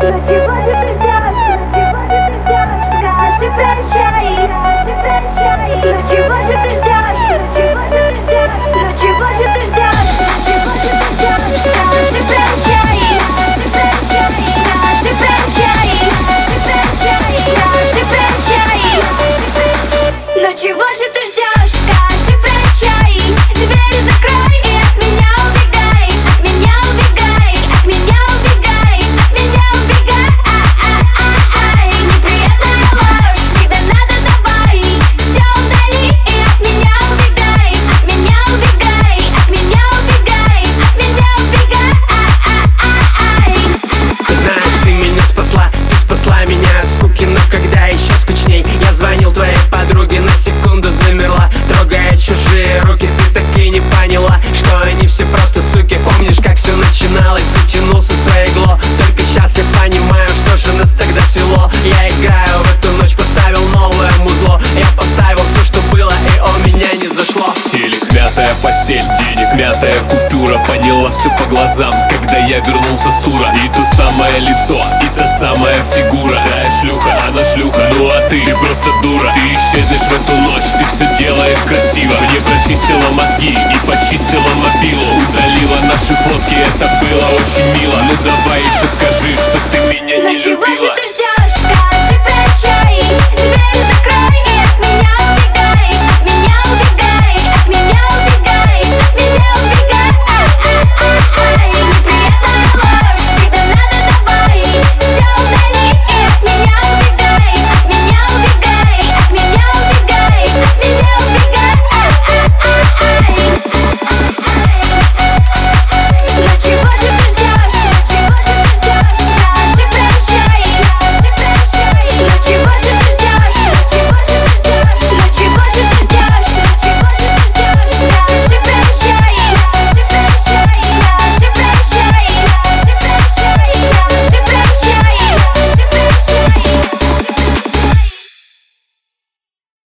Чего же ты ждешь? Скажи прощай, дверь закрой и от меня убегай, от меня убегай, от меня убегай, от меня убегай. Неприятная ложь, тебе надо давай, все удали и от меня убегай, от меня убегай, от меня убегай, от меня убегай. Знаешь, ты меня спасла, ты спасла меня от скуки, но когда еще скучней, я звонил твоей подруге, на секунду замерла, трогая чужие руки. Ты так и не поняла, что они все просто суки. Помнишь, как все начиналось? Затянулся с твоей игло. Только сейчас я понимаю, что же нас тогда свело. Я играю в эту ночь, поставил новое музло. Я поставил все, что было, и у меня не зашло. Телек, смятая постель, денег, смятая купюра. Поняла все по глазам, когда я вернулся с тура. И то самое лицо, и та самая фигура. Да, шлюха, она шлюха, ну а ты просто дура. Ты исчезнешь в эту ночь, ты все делаешь красиво. Мне прочистила мозги и почистила мобилу. Удалила наши фотки, это было очень мило. Ну давай еще скажи, что ты меня не Но чего же любила. ты ждешь?